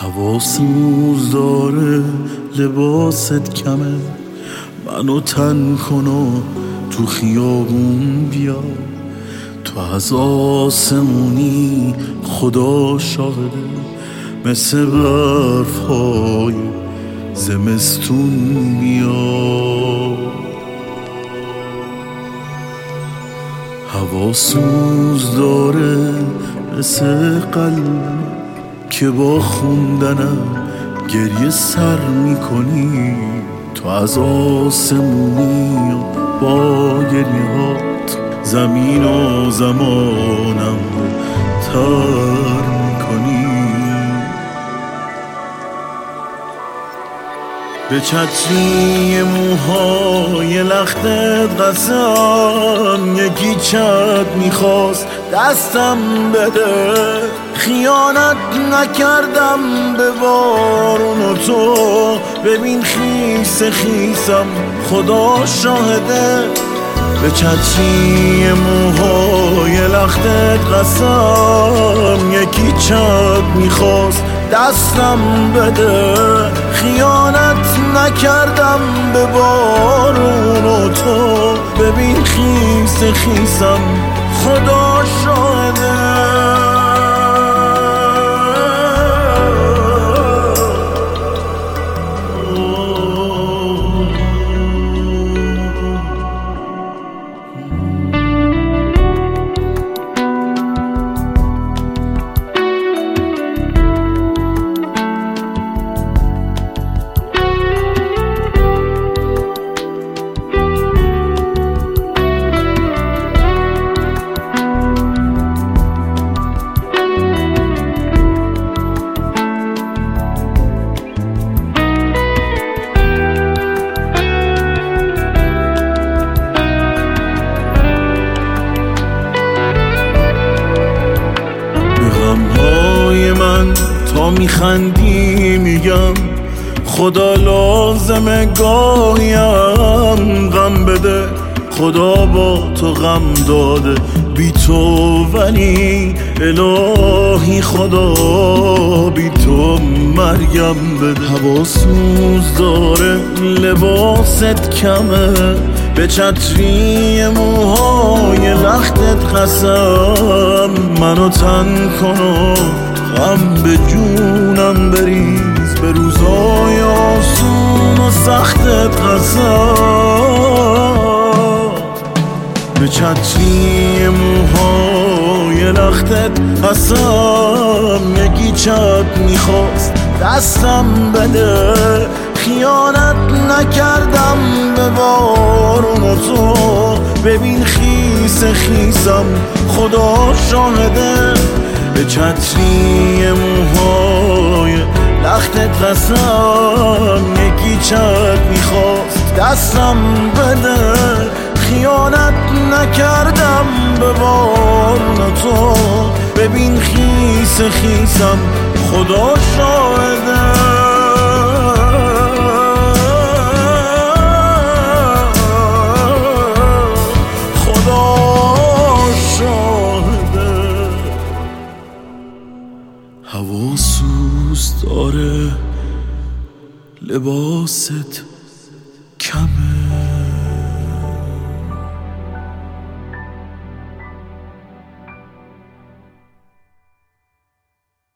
هواسوز داره لباست کمه، منو تن کن و تو خیابون بیا. تو از آسمونی خدا شاهده، مثل برف‌های زمستون بیا. هواسوز داره مثل قلب که با خوندنم گریه سر میکنی. تو از آسمونی و با گریهات زمین و زمانم رو تر میکنی. به چتری موهای لختت قسم، یکی چت میخواست دستم بده. خیانت نکردم به بارون و تو، ببین خیس خیسم خدا شاهده. به چتری موهای لختت قسم، یکی چت میخواست دستم بده. خیانت نکردم به بارون و تو، ببین خیس خیسم خدا شاهده. تا میخندی میگم خدا لازمه گاهیم غم بده. خدا با تو غم داده بی تو، ولی الهی خدا بی تو مرگم بده. هواسوز داره لباست کمه، به چتری موهای لختت قسم. منو تن کن و غم به جونم بریز، به روزای آسون و سختت قسم. به چتری موهای لختت قسم، یکی چت میخواست دستم بده. خیانت نکردم به بارون و تو، ببین خیس خیسم خدا شاهده. به چتری موهای لختت قسم، یکی چت میخواست دستم بده. خیانت نکردم به بارون تو، ببین خیس خیسم خدا شاهده.